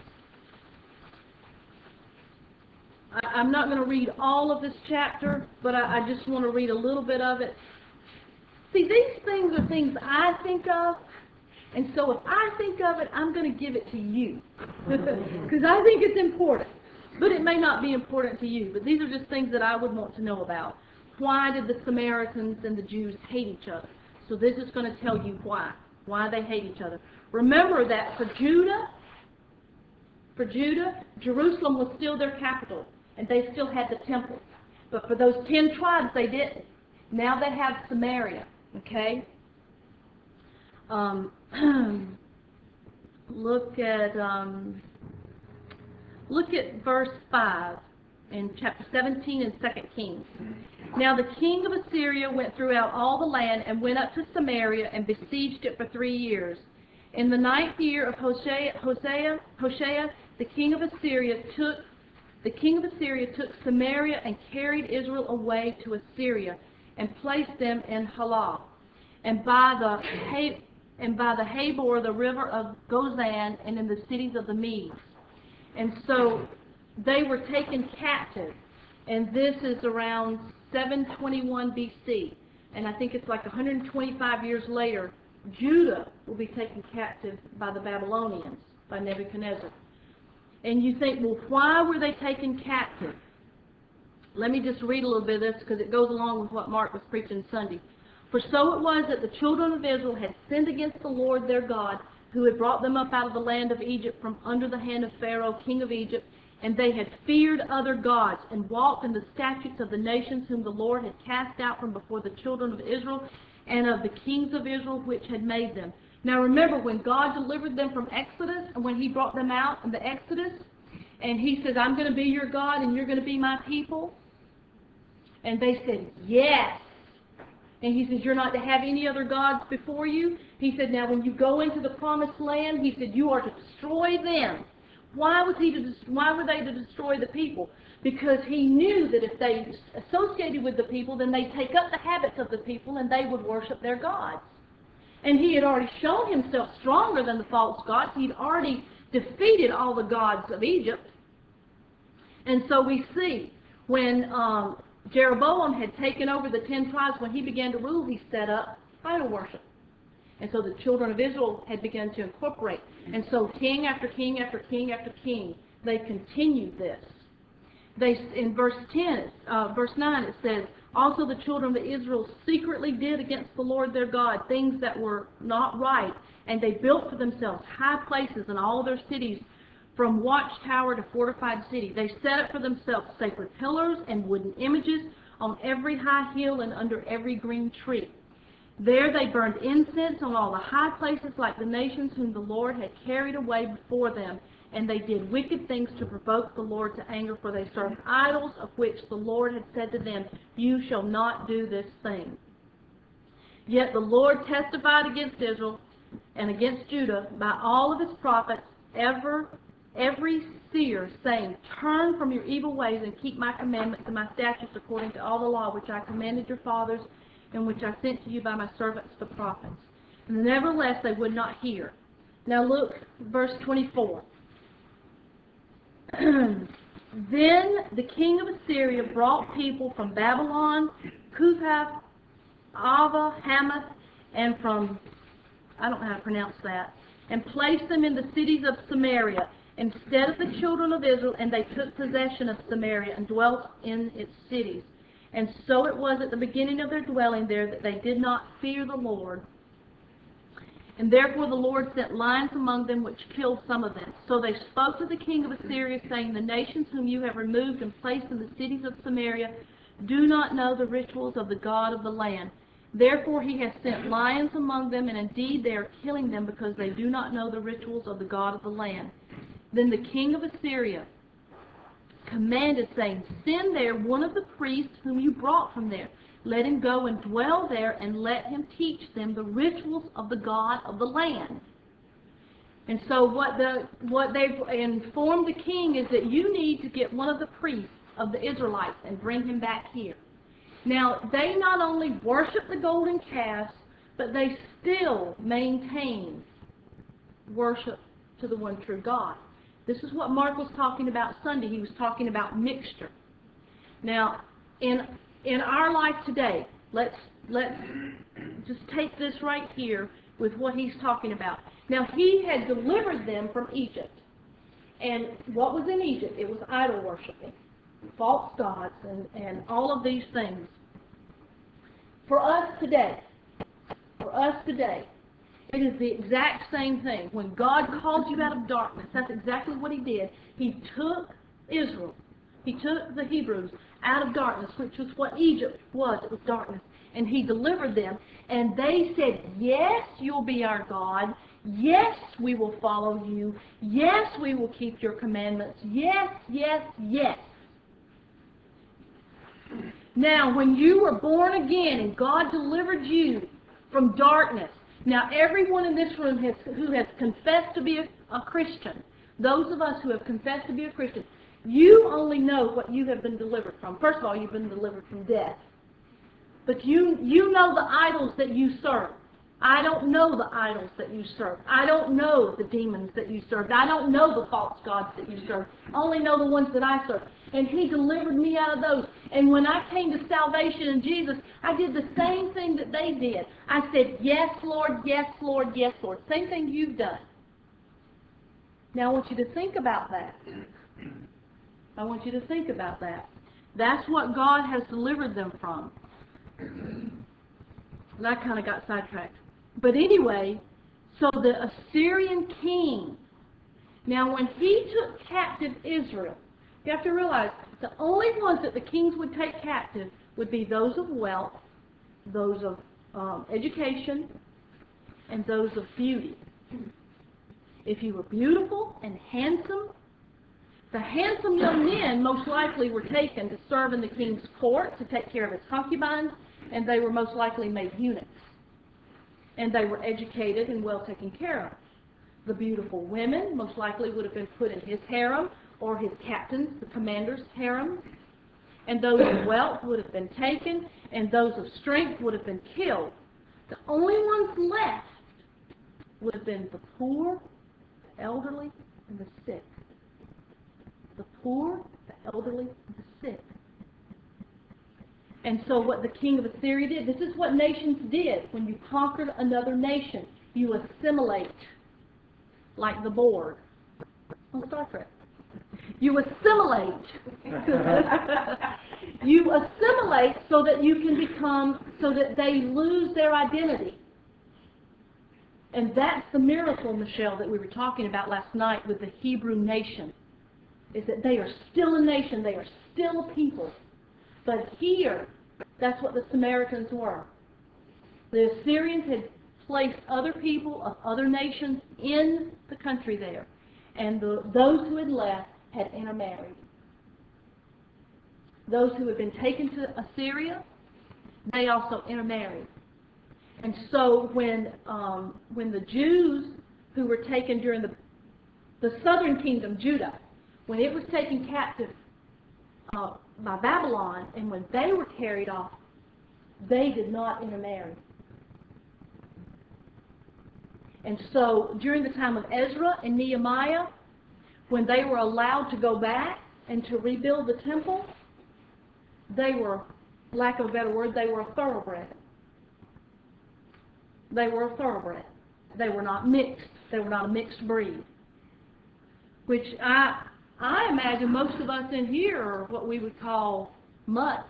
I, I'm not going to read all of this chapter, but I, I just want to read a little bit of it. See, these things are things I think of. And so if I think of it, I'm going to give it to you. Because I think it's important. But it may not be important to you. But these are just things that I would want to know about. Why did the Samaritans and the Jews hate each other? So this is going to tell you why. Why they hate each other. Remember that for Judah, for Judah, Jerusalem was still their capital. And they still had the temple. But for those ten tribes, they didn't. Now they have Samaria. Okay? Um, look at um, look at verse five in chapter seventeen in Second Kings. Now the king of Assyria went throughout all the land and went up to Samaria and besieged it for three years. In the ninth year of Hoshea, Hosea, Hoshea, the king of Assyria took the king of Assyria took Samaria and carried Israel away to Assyria and placed them in Halah. And by the and by the Habor, the river of Gozan, and in the cities of the Medes. And so they were taken captive, and this is around seven twenty-one B C, and I think it's like one hundred twenty-five years later, Judah will be taken captive by the Babylonians, by Nebuchadnezzar. And you think, well, why were they taken captive? Let me just read a little bit of this because it goes along with what Mark was preaching Sunday. For so it was that the children of Israel had sinned against the Lord their God, who had brought them up out of the land of Egypt from under the hand of Pharaoh, king of Egypt, and they had feared other gods, and walked in the statutes of the nations whom the Lord had cast out from before the children of Israel, and of the kings of Israel which had made them. Now remember, when God delivered them from Exodus, and when he brought them out in the Exodus, and he says, I'm going to be your God, and you're going to be my people. And they said, yes. And he says, you're not to have any other gods before you. He said, now when you go into the promised land, he said, you are to destroy them. Why was he to, why were they to destroy the people? Because he knew that if they associated with the people, then they'd take up the habits of the people and they would worship their gods. And he had already shown himself stronger than the false gods. He'd already defeated all the gods of Egypt. And so we see when um, Jeroboam had taken over the ten tribes, when he began to rule, he set up idol worship. And so the children of Israel had begun to incorporate. And so king after king after king after king, they continued this. They, in verse ten, uh, verse nine, it says, also the children of Israel secretly did against the Lord their God things that were not right, and they built for themselves high places in all their cities, from watchtower to fortified city. They set up for themselves sacred pillars and wooden images on every high hill and under every green tree. There they burned incense on all the high places like the nations whom the Lord had carried away before them. And they did wicked things to provoke the Lord to anger, for they served idols, of which the Lord had said to them, you shall not do this thing. Yet the Lord testified against Israel and against Judah by all of his prophets, ever every seer, saying, turn from your evil ways and keep my commandments and my statutes according to all the law which I commanded your fathers and which I sent to you by my servants the prophets. And nevertheless they would not hear. Now look, verse twenty-four. Then the king of Assyria brought people from Babylon, Cuthath, Ava, Hamath, and from, I don't know how to pronounce that, and placed them in the cities of Samaria instead of the children of Israel, and they took possession of Samaria and dwelt in its cities. And so it was at the beginning of their dwelling there that they did not fear the Lord. And therefore the Lord sent lions among them, which killed some of them. So they spoke to the king of Assyria, saying, the nations whom you have removed and placed in the cities of Samaria do not know the rituals of the God of the land. Therefore he has sent lions among them, and indeed they are killing them, because they do not know the rituals of the God of the land. Then the king of Assyria commanded, saying, send there one of the priests whom you brought from there. Let him go and dwell there, and let him teach them the rituals of the God of the land. And so what the what they've informed the king is that you need to get one of the priests of the Israelites and bring him back here. Now, they not only worship the golden calves, but they still maintain worship to the one true God. This is what Mark was talking about Sunday. He was talking about mixture. Now, in in our life today, let's let's just take this right here with what he's talking about. Now, he had delivered them from Egypt. And what was in Egypt? It was idol worshiping, false gods, and, and all of these things. For us today, for us today, it is the exact same thing. When God called you out of darkness, that's exactly what he did. He took Israel, he took the Hebrews out of darkness, which was what Egypt was. It was darkness. And he delivered them. And they said, yes, you'll be our God. Yes, we will follow you. Yes, we will keep your commandments. Yes, yes, yes. Now, when you were born again and God delivered you from darkness, now everyone in this room has, who has confessed to be a, a Christian, those of us who have confessed to be a Christian, you only know what you have been delivered from. First of all, you've been delivered from death. But you, you know the idols that you serve. I don't know the idols that you serve. I don't know the demons that you serve. I don't know the false gods that you serve. I only know the ones that I serve. And He delivered me out of those. And when I came to salvation in Jesus, I did the same thing that they did. I said, yes, Lord, yes, Lord, yes, Lord. Same thing you've done. Now I want you to think about that. I want you to think about that. That's what God has delivered them from. And I kind of got sidetracked. But anyway, so the Assyrian king, now when he took captive Israel, you have to realize the only ones that the kings would take captive would be those of wealth, those of um, education, and those of beauty. If you were beautiful and handsome, the handsome young men most likely were taken to serve in the king's court, to take care of his concubines, and they were most likely made eunuchs. And they were educated and well taken care of. The beautiful women most likely would have been put in his harem or his captain's, the commander's harem. And those of wealth would have been taken, and those of strength would have been killed. The only ones left would have been the poor, the elderly, and the sick. The poor, the elderly, and the sick. And so what the king of Assyria did, this is what nations did when you conquered another nation. You assimilate, like the Borg on Star Trek. You assimilate. You assimilate so that you can become, so that they lose their identity. And that's the miracle, Michelle, that we were talking about last night with the Hebrew nation, is that they are still a nation, they are still a people. But here, that's what the Samaritans were. The Assyrians had placed other people of other nations in the country there. And the, those who had left had intermarried. Those who had been taken to Assyria, they also intermarried. And so when um, when the Jews who were taken during the, the southern kingdom, Judah, when it was taken captive uh, by Babylon, and when they were carried off, they did not intermarry. And so during the time of Ezra and Nehemiah, when they were allowed to go back and to rebuild the temple, they were, lack of a better word, they were a thoroughbred. They were a thoroughbred. They were not mixed. They were not a mixed breed. Which I I imagine most of us in here are what we would call mutts.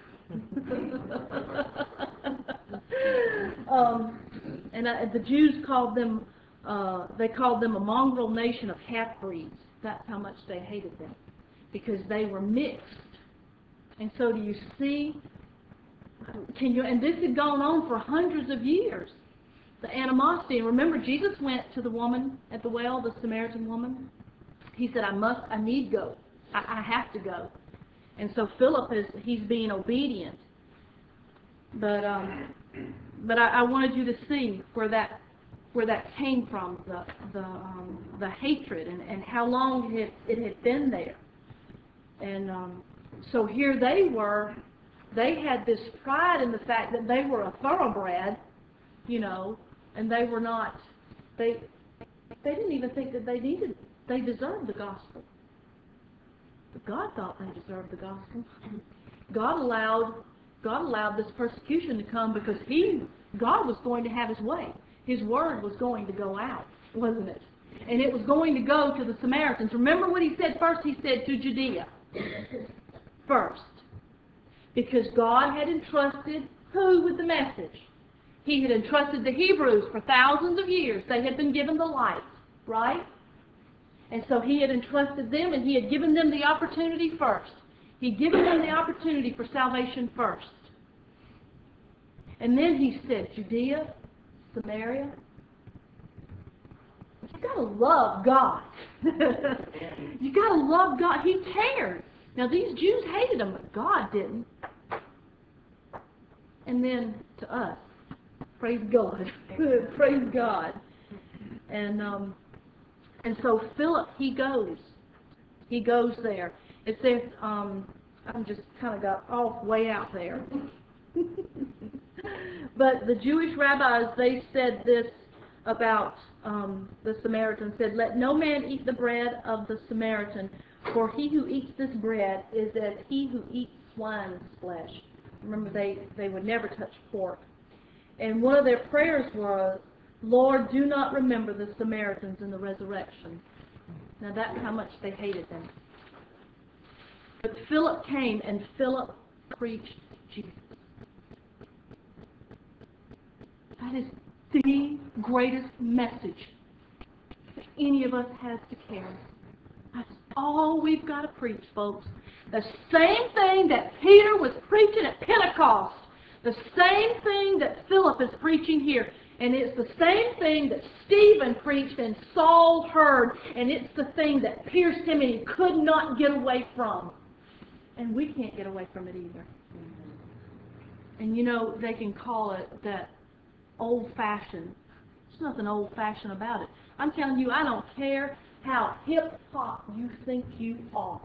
um, and uh, the Jews called them, uh, they called them a mongrel nation of half-breeds. That's how much they hated them, because they were mixed. And so do you see, can you, and this had gone on for hundreds of years, the animosity. And remember, Jesus went to the woman at the well, the Samaritan woman. He said, I must, I need go. I, I have to go. And so Philip is, he's being obedient. But um, but I, I wanted you to see where that where that came from, the the um, the hatred, and, and how long it, it had been there. And um, so here they were, they had this pride in the fact that they were a thoroughbred, you know, and they were not, they they didn't even think that they needed, they deserved the gospel. But God thought they deserved the gospel. God allowed God allowed this persecution to come because He, God was going to have His way. His word was going to go out, wasn't it? And it was going to go to the Samaritans. Remember what He said first? He said to Judea first. Because God had entrusted who with the message? He had entrusted the Hebrews for thousands of years. They had been given the light, right? And so He had entrusted them, and He had given them the opportunity first. He'd given them the opportunity for salvation first. And then He said, Judea, Samaria, you got to love God. You got to love God. He cared. Now, these Jews hated Him, but God didn't. And then to us, praise God. Praise God. And um, and so Philip, he goes. He goes there. It says, um, I'm just kind of got off way out there. But the Jewish rabbis, they said this about um, the Samaritan, said, "Let no man eat the bread of the Samaritan, for he who eats this bread is as he who eats swine's flesh." Remember, they, they would never touch pork. And one of their prayers was, "Lord, do not remember the Samaritans in the resurrection." Now that's how much they hated them. But Philip came, and Philip preached Jesus. That is the greatest message that any of us has to carry. That's all we've got to preach, folks. The same thing that Peter was preaching at Pentecost. The same thing that Philip is preaching here. And it's the same thing that Stephen preached and Saul heard. And it's the thing that pierced him and he could not get away from. And we can't get away from it either. And you know, they can call it that old-fashioned. There's nothing old-fashioned about it. I'm telling you, I don't care how hip-hop you think you are.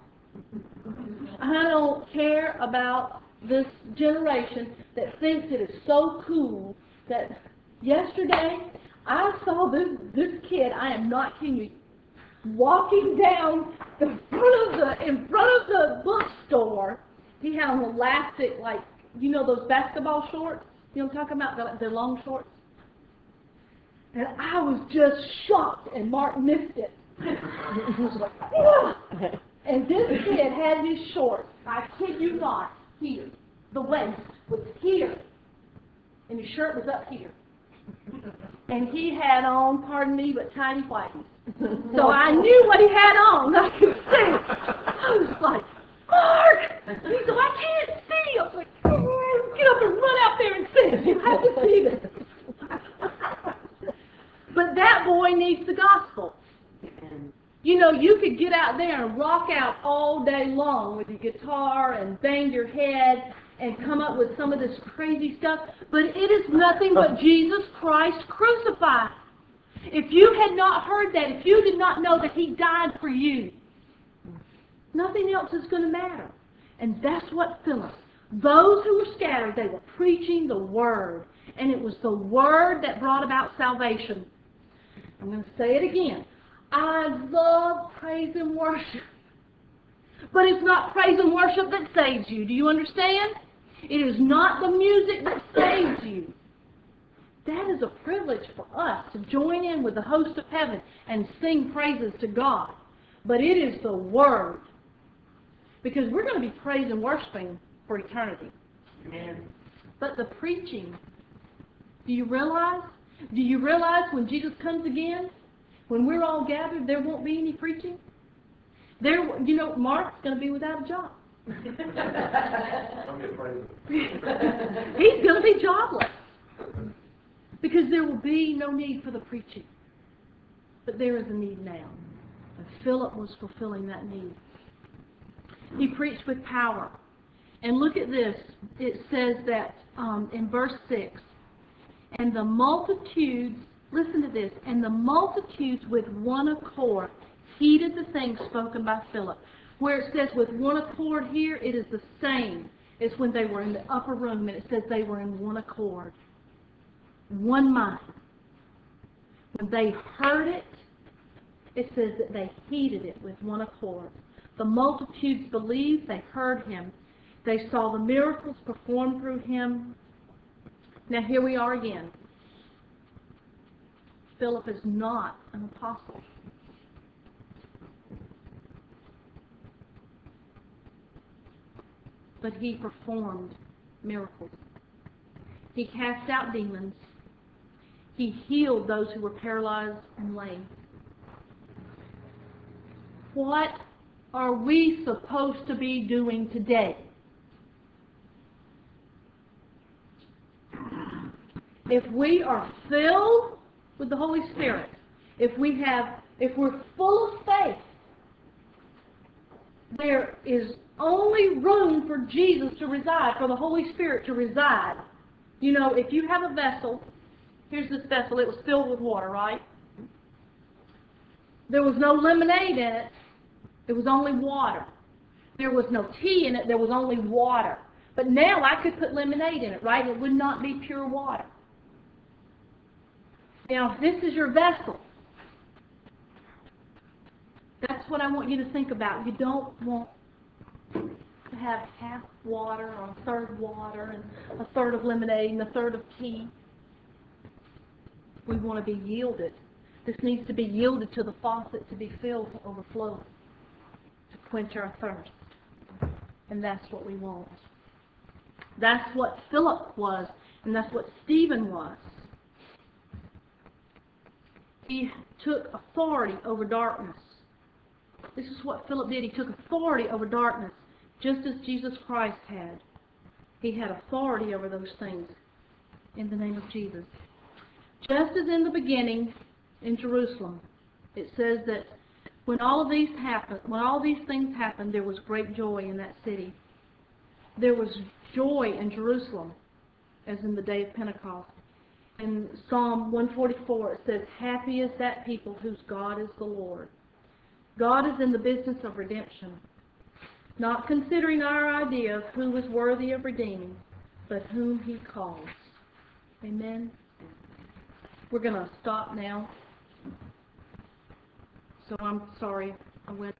I don't care about this generation that thinks it is so cool that yesterday I saw this this kid, I am not kidding you, walking down the front of the in front of the bookstore. He had on elastic, like, you know those basketball shorts? You know what I'm talking about? They're, they're long shorts. And I was just shocked, and Mark missed it. He was like, "Yeah." And this kid had his shorts, I kid you not, here. The waist was here. And his shirt was up here. And he had on, pardon me, but tiny whities. So I knew what he had on. I could see it. I was like, "Mark!" He said, "I can't see." I was like, "Oh, get up and run out there and see it. You have to see this." But that boy needs the gospel. You know, you could get out there and rock out all day long with your guitar and bang your head and come up with some of this crazy stuff, but it is nothing but Jesus Christ crucified. If you had not heard that, if you did not know that He died for you, nothing else is going to matter. And that's what Philip, those who were scattered, they were preaching the Word, and it was the Word that brought about salvation. I'm going to say it again. I love praise and worship. But it's not praise and worship that saves you. Do you understand? It is not the music that saves you. That is a privilege for us to join in with the host of heaven and sing praises to God. But it is the Word. Because we're going to be praise and worshiping for eternity. Amen. But the preaching, do you realize? Do you realize when Jesus comes again, when we're all gathered, there won't be any preaching? There, you know, Mark's going to be without a job. He's going to be jobless. Because there will be no need for the preaching. But there is a need now. And Philip was fulfilling that need. He preached with power. And look at this. It says that um, in verse six, and the multitudes, listen to this, and the multitudes with one accord heeded the things spoken by Philip. Where it says with one accord here, it is the same as when they were in the upper room, and it says they were in one accord, one mind. When they heard it, it says that they heeded it with one accord. The multitudes believed, they heard him. They saw the miracles performed through him. Now here we are again. Philip is not an apostle. But he performed miracles. He cast out demons. He healed those who were paralyzed and lame. What are we supposed to be doing today? If we are filled with the Holy Spirit, if we have, if we're full of faith, there is only room for Jesus to reside, for the Holy Spirit to reside. You know, if you have a vessel, here's this vessel, it was filled with water, right? There was no lemonade in it, it was only water. There was no tea in it, there was only water. But now I could put lemonade in it, right? It would not be pure water. Now, if this is your vessel, that's what I want you to think about. You don't want to have half water or a third water and a third of lemonade and a third of tea. We want to be yielded. This needs to be yielded to the faucet to be filled to overflow, to quench our thirst. And that's what we want. That's what Philip was, and that's what Stephen was. He took authority over darkness. This is what Philip did. He took authority over darkness, just as Jesus Christ had. He had authority over those things in the name of Jesus. Just as in the beginning in Jerusalem, it says that when all of these happened, when all these things happened, there was great joy in that city. There was joy in Jerusalem, as in the day of Pentecost. In Psalm one forty-four, it says, "Happy is that people whose God is the Lord." God is in the business of redemption, not considering our idea of who is worthy of redeeming, but whom He calls. Amen. We're going to stop now. So I'm sorry I went